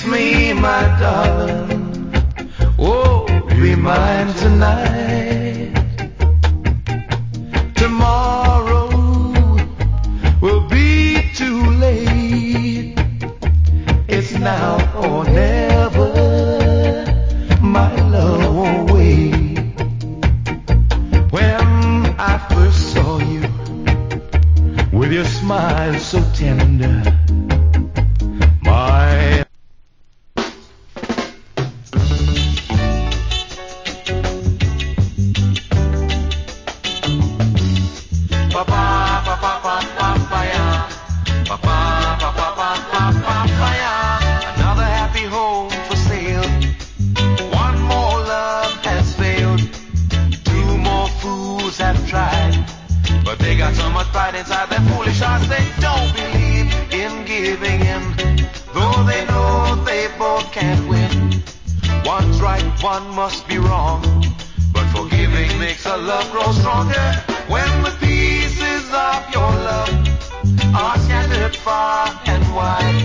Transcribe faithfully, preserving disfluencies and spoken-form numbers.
Kiss me, my darling. Oh, be mine tonight. Tomorrow will be too late. It's now or never. My love won't wait. When I first saw you, with your smile so tender, my Papa, papa, papa, papa, papa, papa, papa, papa, another happy home for sale. One more love has failed. Two more fools have tried, but they got so much pride inside their foolish hearts they don't believe in giving in, though they know they both can't win. One's right, one must be wrong, but forgiving makes a love grow stronger. When the pieces of your love are scattered far and wide,